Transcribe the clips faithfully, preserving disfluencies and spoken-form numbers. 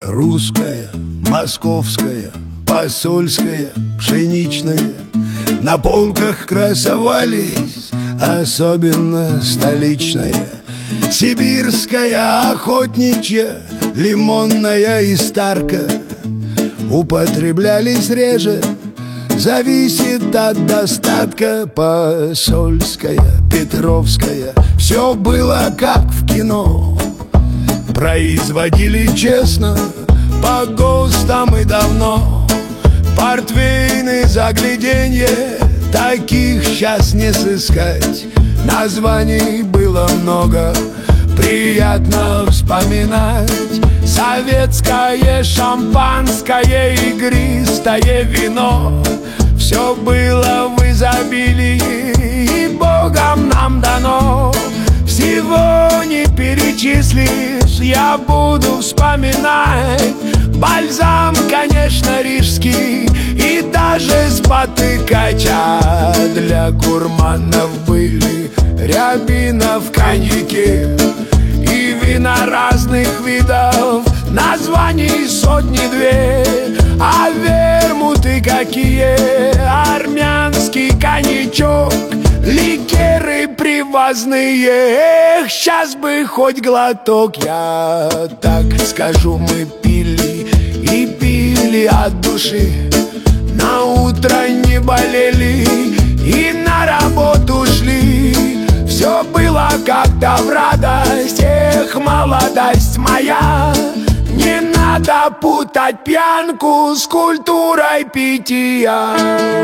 Русская, московская, посольская, пшеничная на полках красовались, особенно столичная. Сибирская, охотничья, лимонная и старка употреблялись реже, зависит от достатка. Посольская, петровская, все было как в кино. Производили честно, по ГОСТам и давно. Портвейны загляденье, таких сейчас не сыскать. Названий было много, приятно вспоминать. Советское шампанское, игристое вино, все было в изобилии, и Богом нам дано. Всего не перечислишь, я буду вспоминать. Бальзам, конечно, рижский, и даже спотыкач. А для гурманов были рябина в коньяке и вина разных видов, названий сотни-две. А вермуты какие, армянский коньячок, ликеры привозные, эх, сейчас бы хоть глоток. Я так скажу, мы пили и пили от души, на утро не болели и на работу шли. Все было как-то в радость, эх, молодость моя. Не надо путать пьянку с культурой питья.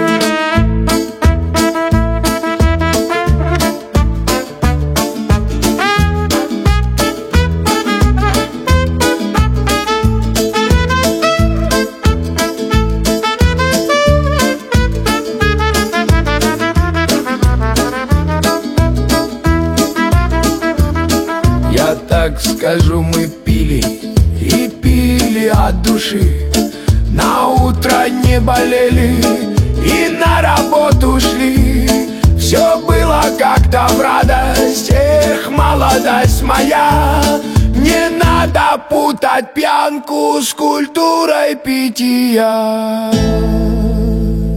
Я так скажу, мы пили и пили от души, на утро не болели и на работу шли. Все было как-то в радость, эх, молодость моя. Не надо путать пьянку с культурой питья.